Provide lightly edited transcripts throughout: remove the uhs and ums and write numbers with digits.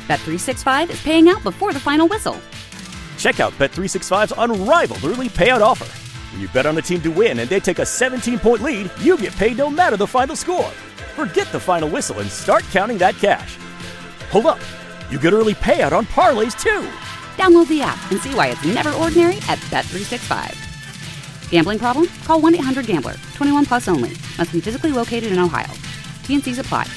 Bet365 is paying out before the final whistle. Check out Bet365's unrivaled early payout offer. When you bet on a team to win and they take a 17-point lead, you get paid no matter the final score. Forget the final whistle and start counting that cash. Hold up. You get early payout on parlays, too. Download the app and see why it's never ordinary at Bet365. Gambling problem? Call 1-800-GAMBLER. 21 plus only. Must be physically located in Ohio. T&Cs apply.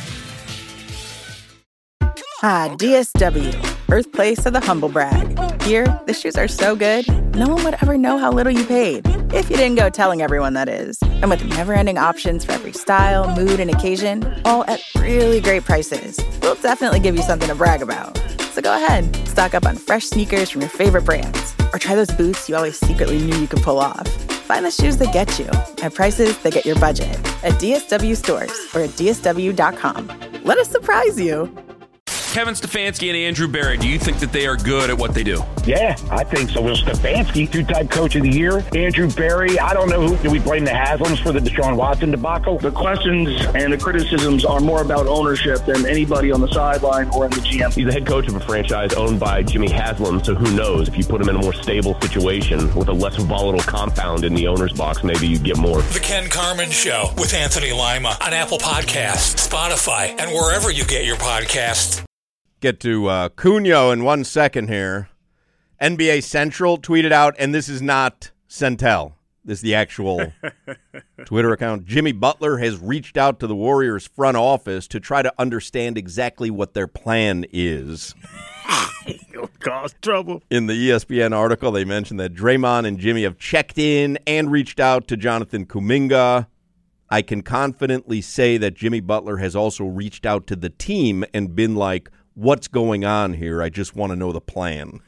DSW, birthplace of the humble brag. Here, the shoes are so good, no one would ever know how little you paid. If you didn't go telling everyone, that is. And with never-ending options for every style, mood, and occasion, all at really great prices, we'll definitely give you something to brag about. So go ahead, stock up on fresh sneakers from your favorite brands, or try those boots you always secretly knew you could pull off. Find the shoes that get you at prices that get your budget at DSW stores or at DSW.com. Let us surprise you. Kevin Stefanski and Andrew Berry, do you think that they are good at what they do? Yeah, I think so. Well, Stefanski, two-time coach of the year. Andrew Berry, I don't know who. Do we blame the Haslams for the Deshaun Watson debacle? The questions and the criticisms are more about ownership than anybody on the sideline or in the GM. He's the head coach of a franchise owned by Jimmy Haslam, so who knows? If you put him in a more stable situation with a less volatile compound in the owner's box, maybe you'd get more. The Ken Carman Show with Anthony Lima on Apple Podcasts, Spotify, and wherever you get your podcasts. Get to Cunio in 1 second here. NBA Central tweeted out, and this is not Centel. This is the actual Twitter account. Jimmy Butler has reached out to the Warriors front office to try to understand exactly what their plan is. It'll cause trouble. In the ESPN article, they mentioned that Draymond and Jimmy have checked in and reached out to Jonathan Kuminga. I can confidently say that Jimmy Butler has also reached out to the team and been like, what's going on here? I just want to know the plan.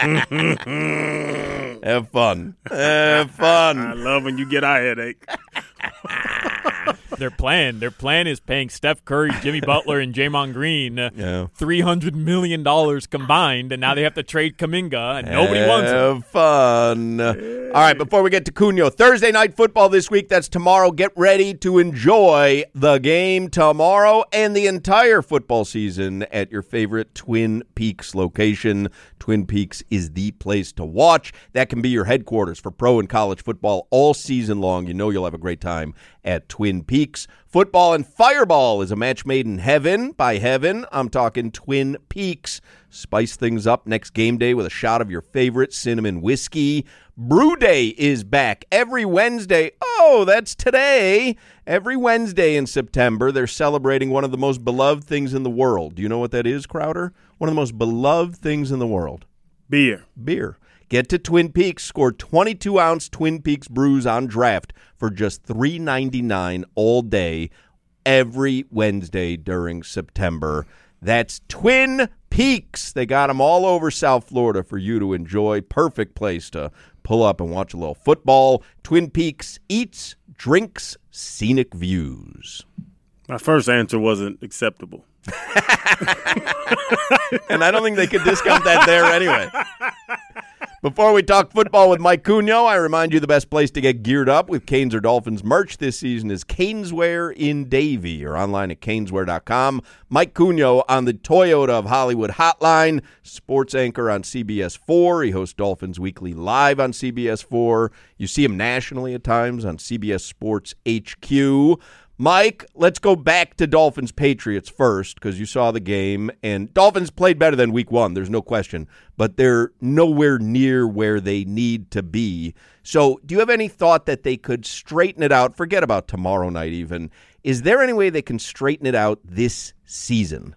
Have fun. Have fun. I love when you get a headache. Their plan is paying Steph Curry, Jimmy Butler, and Draymond Green $300 million combined, and now they have to trade Kuminga, and nobody wants it. Have fun. All right, before we get to Cunio, Thursday night football this week. That's tomorrow. Get ready to enjoy the game tomorrow and the entire football season at your favorite Twin Peaks location. Twin Peaks is the place to watch. That can be your headquarters for pro and college football all season long. You know you'll have a great time at Twin Peaks. Football and Fireball is a match made in heaven. By heaven, I'm talking Twin Peaks. Spice things up next game day with a shot of your favorite cinnamon whiskey. Brew Day is back every Wednesday. Oh, that's today. Every Wednesday in September, they're celebrating one of the most beloved things in the world. Do you know what that is, Crowder? One of the most beloved things in the world. Beer. Get to Twin Peaks. Score 22-ounce Twin Peaks brews on draft for just $3.99 all day every Wednesday during September. That's Twin Peaks. They got them all over South Florida for you to enjoy. Perfect place to pull up and watch a little football. Twin Peaks eats, drinks, scenic views. My first answer wasn't acceptable. And I don't think they could discount that there anyway. Before we talk football with Mike Cunio, I remind you the best place to get geared up with Canes or Dolphins merch this season is Caneswear in Davie, or online at caneswear.com. Mike Cunio on the Toyota of Hollywood hotline, sports anchor on CBS 4. He hosts Dolphins Weekly Live on CBS 4. You see him nationally at times on CBS Sports HQ. Mike, let's go back to Dolphins-Patriots first, because you saw the game, and Dolphins played better than Week 1, there's no question, but they're nowhere near where they need to be. So do you have any thought that they could straighten it out? Forget about tomorrow night even. Is there any way they can straighten it out this season?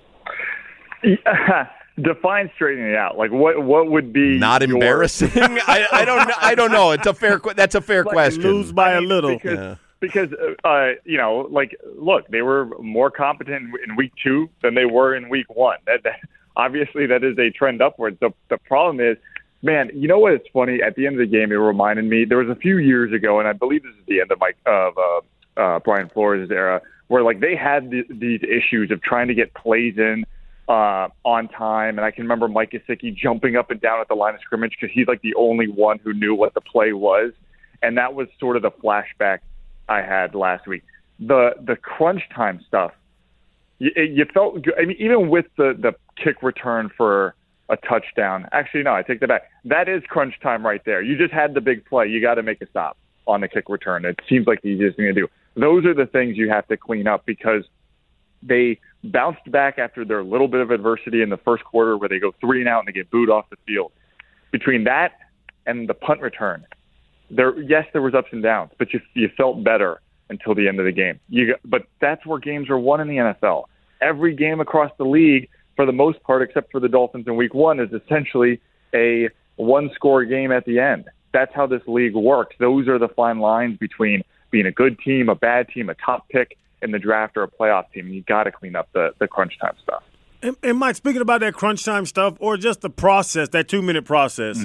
Define straightening it out. Like what would be not embarrassing? I don't know. It's a fair. That's a fair question. Lose by a little. Because like, look, they were more competent in Week 2 than they were in Week 1. That obviously that is a trend upwards. The problem is, man, you know what? It's funny. At the end of the game, it reminded me. There was a few years ago, and I believe this is the end of Brian Flores' era, where like they had these issues of trying to get plays in on time. And I can remember Mike Gesicki jumping up and down at the line of scrimmage because he's like the only one who knew what the play was, and that was sort of the flashback I had last week. The crunch time stuff you felt good. I mean, even with the kick return for a touchdown. Actually, no, I take that back. That is crunch time right there. You just had the big play. You got to make a stop on the kick return. It seems like the easiest thing to do. Those are the things you have to clean up because they bounced back after their little bit of adversity in the first quarter where they go 3 and out and they get booed off the field. Between that and the punt return, there was ups and downs, but you felt better until the end of the game. But that's where games are won in the NFL. Every game across the league, for the most part, except for the Dolphins in week 1, is essentially a one-score game at the end. That's how this league works. Those are the fine lines between being a good team, a bad team, a top pick in the draft, or a playoff team. You got to clean up the crunch time stuff. And Mike, speaking about that crunch time stuff, or just the process, that 2-minute process,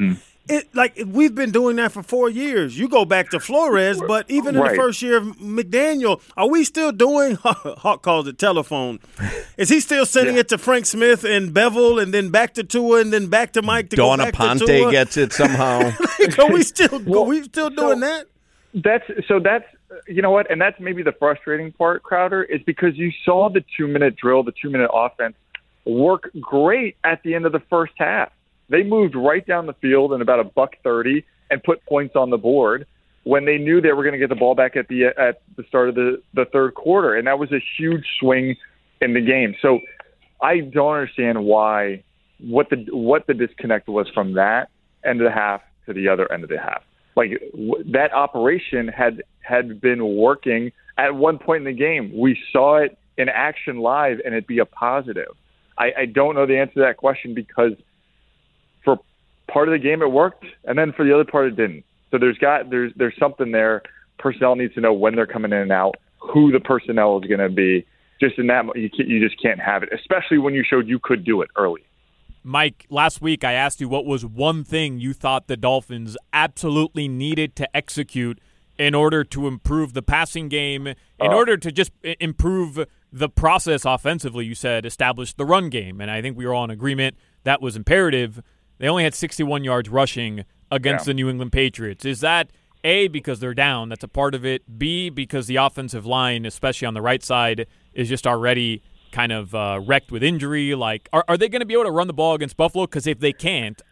we've been doing that for 4 years. You go back to Flores, but even in the first year of McDaniel, are we still doing, Hawk calls it telephone, is he still sending it to Frank Smith and Bevel and then back to Tua and then back to Mike to go back to Tua? Dawn Aponte gets it somehow. Are we still doing that? That's you know what, and that's maybe the frustrating part, Crowder, is because you saw the 2-minute drill, the 2-minute offense work great at the end of the first half. They moved right down the field in about $130 and put points on the board when they knew they were going to get the ball back at the start of the third quarter, and that was a huge swing in the game. So I don't understand what the disconnect was from that end of the half to the other end of the half. Like that operation had been working at one point in the game. We saw it in action live, and it'd be a positive. I don't know the answer to that question because for part of the game it worked, and then for the other part it didn't. So there's something there. Personnel needs to know when they're coming in and out, who the personnel is going to be. Just in that, you just can't have it, especially when you showed you could do it early. Mike, last week I asked you what was one thing you thought the Dolphins absolutely needed to execute in order to improve the passing game, in order to just improve the process offensively. You said establish the run game, and I think we were all in agreement that was imperative. They only had 61 yards rushing against the New England Patriots. Is that, A, because they're down, that's a part of it, B, because the offensive line, especially on the right side, is just already kind of wrecked with injury? Like, are they going to be able to run the ball against Buffalo? Because if they can't,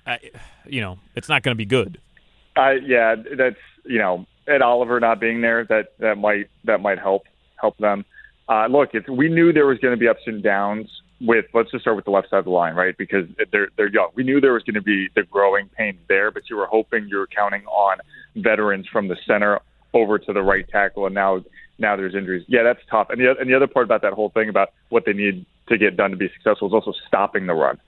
it's not going to be good. Yeah, that's, Ed Oliver not being there, that might help them. Look, we knew there was going to be ups and downs with, let's just start with the left side of the line, right? Because they're young. We knew there was going to be the growing pains there, but you were counting on veterans from the center over to the right tackle, and now there's injuries. Yeah, that's tough. And the other part about that whole thing about what they need to get done to be successful is also stopping the run.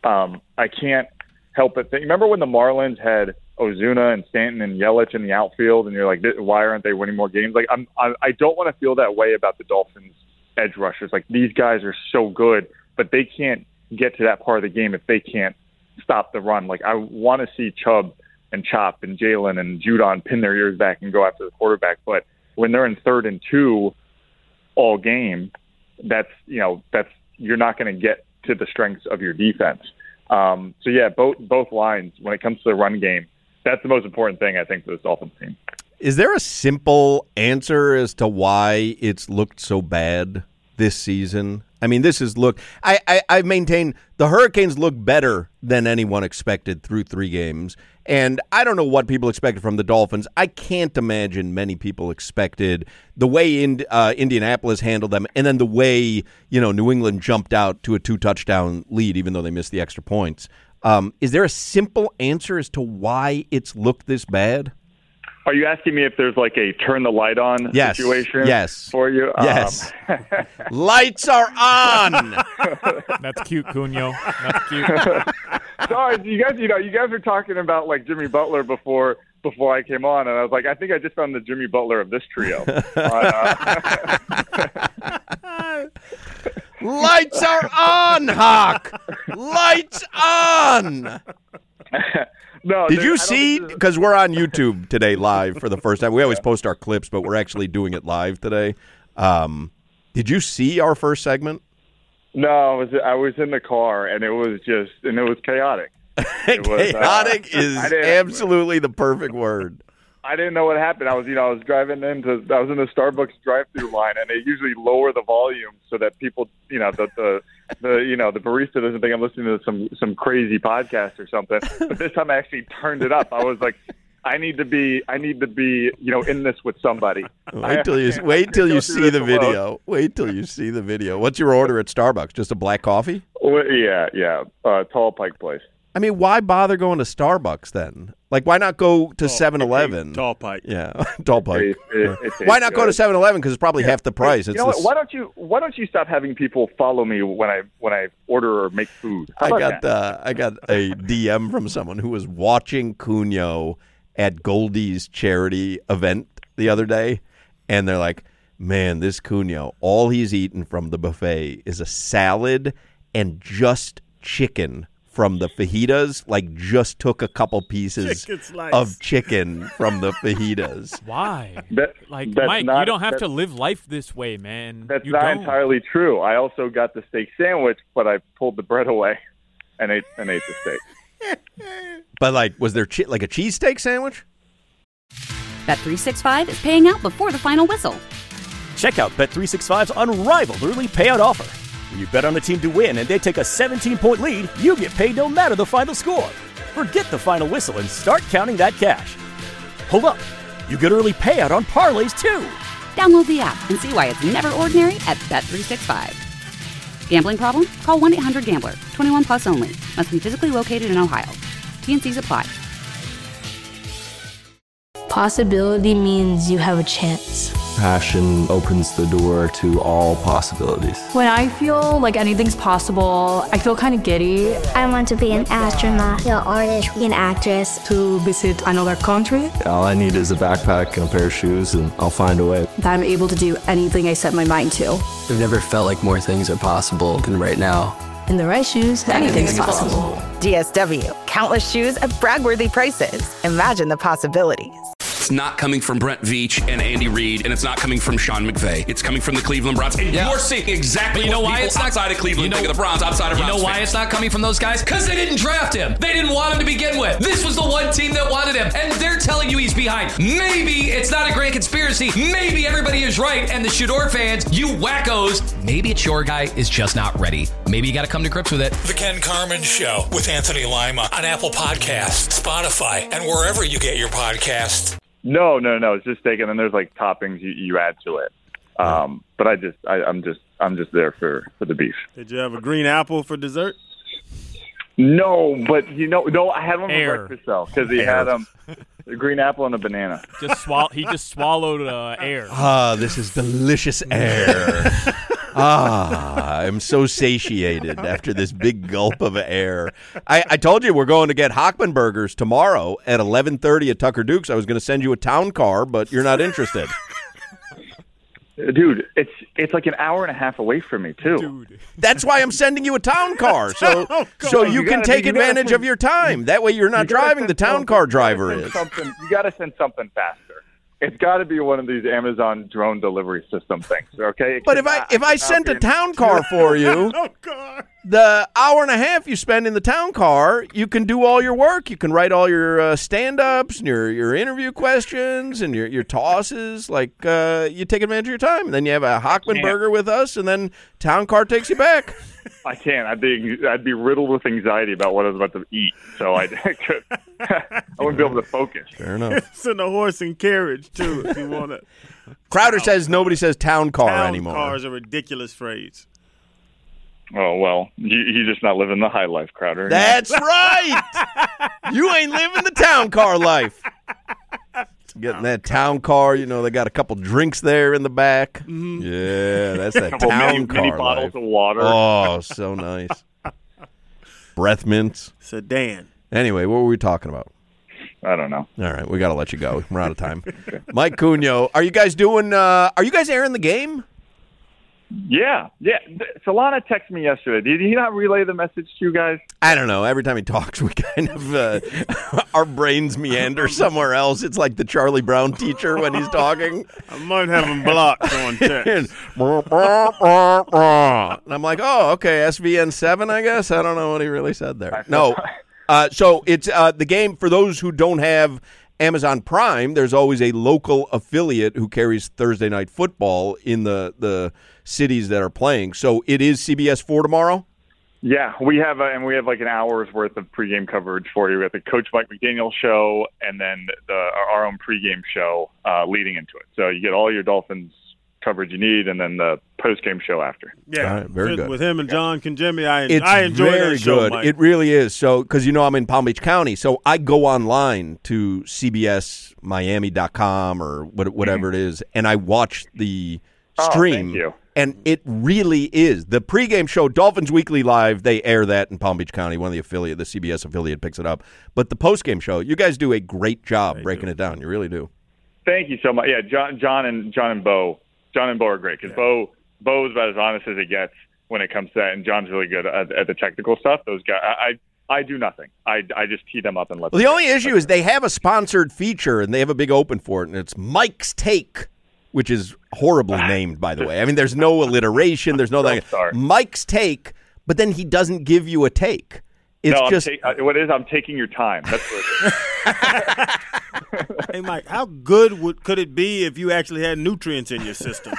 I can't help but think. Remember when the Marlins had Ozuna and Stanton and Yelich in the outfield, and you're like, why aren't they winning more games? Like, I don't want to feel that way about the Dolphins edge rushers. Like, these guys are so good, but they can't get to that part of the game if they can't stop the run. Like, I want to see Chubb and Chop and Jalen and Judon pin their ears back and go after the quarterback. But when they're in 3rd and 2 all game, that's you're not going to get to the strengths of your defense. So yeah, both lines, when it comes to the run game, that's the most important thing, I think, for this Dolphins team. Is there a simple answer as to why it's looked so bad this season? I mean, I maintain the Hurricanes look better than anyone expected through 3 games. And I don't know what people expected from the Dolphins. I can't imagine many people expected the way Indianapolis handled them, and then the way New England jumped out to a 2-touchdown lead, even though they missed the extra points. Is there a simple answer as to why it's looked this bad? Are you asking me if there's like a turn the light on situation for you? Yes. Lights are on. That's cute, Cunio. That's cute. Sorry, you guys were talking about like Jimmy Butler before I came on, and I was like, I think I just found the Jimmy Butler of this trio. Lights are on, Hawk. Lights on. No, did you see, because we're on YouTube today live for the first time. We always post our clips, but we're actually doing it live today. Did you see our first segment? No, I was in the car, and it was chaotic. Chaotic is absolutely the perfect word. I didn't know what happened. I was in the Starbucks drive-through line, and they usually lower the volume so that people, the barista doesn't think I'm listening to some crazy podcast or something. But this time I actually turned it up. I was like, I need to be, in this with somebody. Wait till you see the video. Wait till you see the video. What's your order at Starbucks? Just a black coffee? Well, yeah. Tall Pike Place. I mean, why bother going to Starbucks then? Like, why not go to 7-Eleven? Tall Pike. Yeah, Tall Pike. Why not go to 7-Eleven? Because it's probably half the price. You know what? Why don't you stop having people follow me when I order or make food? I got a DM from someone who was watching Cunio at Goldie's charity event the other day, and they're like, man, this Cunio, all he's eaten from the buffet is a salad and just chicken from the fajitas, like just took a couple pieces of chicken from the fajitas. Why? Mike, you don't have to live life this way, man. That's not entirely true. I also got the steak sandwich, but I pulled the bread away and ate the steak. But was there like a cheesesteak sandwich? Bet365 is paying out before the final whistle. Check out Bet365's unrivaled early payout offer. When you bet on a team to win and they take a 17-point lead, you get paid no matter the final score. Forget the final whistle and start counting that cash. Hold up. You get early payout on parlays, too. Download the app and see why it's never ordinary at Bet365. Gambling problem? Call 1-800-GAMBLER. 21 plus only. Must be physically located in Ohio. T&Cs apply. Possibility means you have a chance. Passion opens the door to all possibilities. When I feel like anything's possible, I feel kind of giddy. I want to be an astronaut, an artist, an actress. To visit another country. All I need is a backpack and a pair of shoes, and I'll find a way. That I'm able to do anything I set my mind to. I've never felt like more things are possible than right now. In the right shoes, anything's possible. DSW, countless shoes at brag-worthy prices. Imagine the possibilities. It's not coming from Brent Veach and Andy Reid, and it's not coming from Sean McVay. It's coming from the Cleveland Browns. And you're seeing exactly what people outside of Cleveland think of the Browns, outside of Browns. You know why it's not coming from those guys? Because they didn't draft him. They didn't want him to begin with. This was the one team that wanted him, and they're telling you he's behind. Maybe it's not a great conspiracy. Maybe everybody is right, and the Shador fans, you wackos, maybe it's your guy is just not ready. Maybe you got to come to grips with it. The Ken Carman Show with Anthony Lima on Apple Podcasts, Spotify, and wherever you get your podcasts. No. It's just steak, and then there's like toppings you add to it. But I'm just there for the beef. Did you have a green apple for dessert? No, but I had one for breakfast though, because he had a green apple and a banana. He just swallowed air. This is delicious air. I'm so satiated after this big gulp of air. I told you we're going to get Hockman Burgers tomorrow at 11:30 at Tucker Dukes. I was going to send you a town car, but you're not interested. Dude, it's like an hour and a half away from me too. Dude. That's why I'm sending you a town car, so you can take advantage of your time. That way, you're not driving. The town car driver is. You got to send something faster. It's got to be one of these Amazon drone delivery system things, okay? But if I sent a town car for you, the hour and a half you spend in the town car, you can do all your work. You can write all your stand-ups and your interview questions and your tosses. Like, you take advantage of your time. And then you have a Hockman Burger with us, and then town car takes you back. I can't. I'd be riddled with anxiety about what I was about to eat, so I wouldn't be able to focus. Fair enough. It's in a horse and carriage too, if you want to. Crowder says nobody says town car anymore. Town car is a ridiculous phrase. Oh well, you're just not living the high life, Crowder. That's right. You ain't living the town car life. Getting that town car, they got a couple drinks there in the back. Mm-hmm. Yeah, that's that town car. Many bottles of water. Oh, so nice. Breath mints. Sedan. Anyway, what were we talking about? I don't know. All right, we got to let you go. We're out of time. Mike Cunio, are you guys airing the game? Yeah. Solana texted me yesterday. Did he not relay the message to you guys? I don't know. Every time he talks, we kind of our brains meander somewhere else. It's like the Charlie Brown teacher when he's talking. I might have him blocked on text. And I'm like, oh, okay, SVN7, I guess. I don't know what he really said there. No. So it's the game, for those who don't have Amazon Prime, there's always a local affiliate who carries Thursday Night Football in the cities that are playing. So it is CBS 4 tomorrow? Yeah, we have like an hour's worth of pregame coverage for you. We have the Coach Mike McDaniel show and then our own pregame show leading into it. So you get all your Dolphins coverage you need, and then the post-game show after. Yeah, right, very good. With him and John Congemi, I enjoy very that show, good. Mike. It really is. So, because I'm in Palm Beach County, so I go online to CBSMiami.com or whatever it is, and I watch the stream. Thank you. And it really is. The pregame show, Dolphins Weekly Live, they air that in Palm Beach County. One of the CBS affiliate picks it up. But the postgame show, you guys do a great job breaking it down. You really do. Thank you so much. Yeah, John and Bo. John and Bo are great because Bo is about as honest as it gets when it comes to that, and John's really good at the technical stuff. Those guys, I do nothing. I just tee them up and let them. Well, the only issue is they have a sponsored feature, and they have a big open for it, and it's Mike's Take, which is horribly named, by the way. I mean, there's no alliteration. There's no thing. Mike's Take, but then he doesn't give you a take. It's what it is, I'm taking your time. That's what it is. Hey, Mike, how good could it be if you actually had nutrients in your system?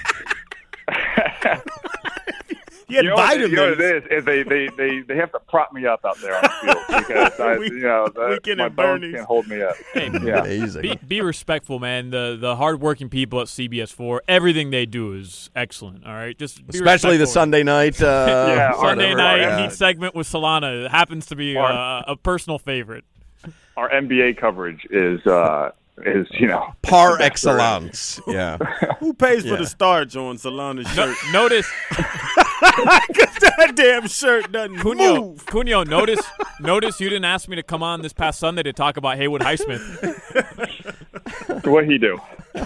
You had vitamins. You know what it is they have to prop me up out there on the field because my bones can't hold me up. Hey, amazing. Be respectful, man. The hardworking people at CBS 4, everything they do is excellent. All right, just be especially the Sunday night. Sunday night Heat segment with Solana. It happens to be a personal favorite. Our NBA coverage is par excellence. Yeah. Who pays for the starch on Solana's shirt? Notice. Because that damn shirt doesn't move. Cunio, notice you didn't ask me to come on this past Sunday to talk about Haywood Highsmith. What'd he do?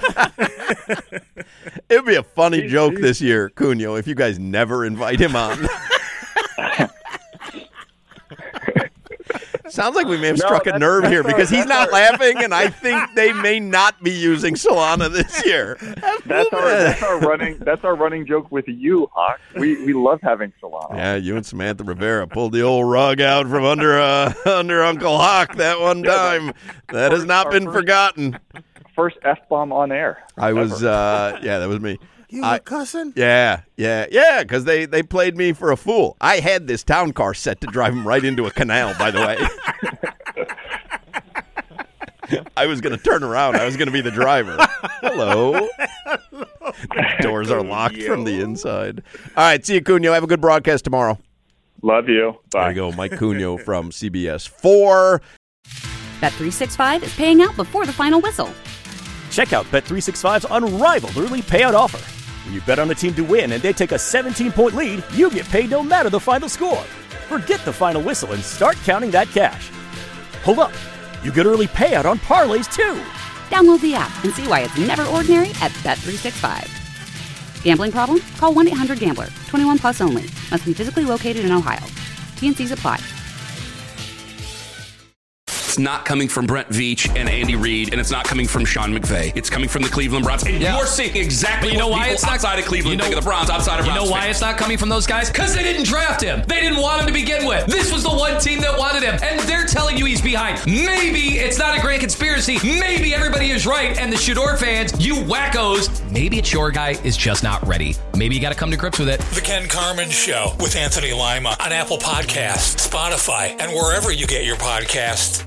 It would be a funny joke this year, Cunio, if you guys never invite him on. Sounds like we may have struck a nerve here because he's not laughing, and I think they may not be using Solana this year. That's our running joke with you, Hawk. We love having Solana. Yeah, you and Samantha Rivera pulled the old rug out from under Uncle Hawk that one time. That has not been forgotten. First F-bomb on air. I was, that was me. You were cussing? Yeah, because they played me for a fool. I had this town car set to drive him right into a canal, by the way. I was going to turn around. I was going to be the driver. Hello. The doors are locked from the inside. All right, see you, Cunio. Have a good broadcast tomorrow. Love you. Bye. There you go, Mike Cunio from CBS 4. Bet365 is paying out before the final whistle. Check out Bet365's unrivaled early payout offer. When you bet on a team to win and they take a 17-point lead, you get paid no matter the final score. Forget the final whistle and start counting that cash. Hold up. You get early payout on parlays, too. Download the app and see why it's never ordinary at Bet365. Gambling problem? Call 1-800-GAMBLER. 21 plus only. Must be physically located in Ohio. T&Cs apply. It's not coming from Brent Veach and Andy Reid, and it's not coming from Sean McVay. It's coming from the Cleveland Browns. And you're seeing exactly what people outside of Cleveland think of the Browns, outside of Browns. You know why it's not coming from those guys? Because they didn't draft him. They didn't want him to begin with. This was the one team that wanted him, and they're telling you he's behind. Maybe it's not a grand conspiracy. Maybe everybody is right, and the Shador fans, you wackos, maybe it's your guy is just not ready. Maybe you got to come to grips with it. The Ken Carman Show with Anthony Lima on Apple Podcasts, Spotify, and wherever you get your podcasts.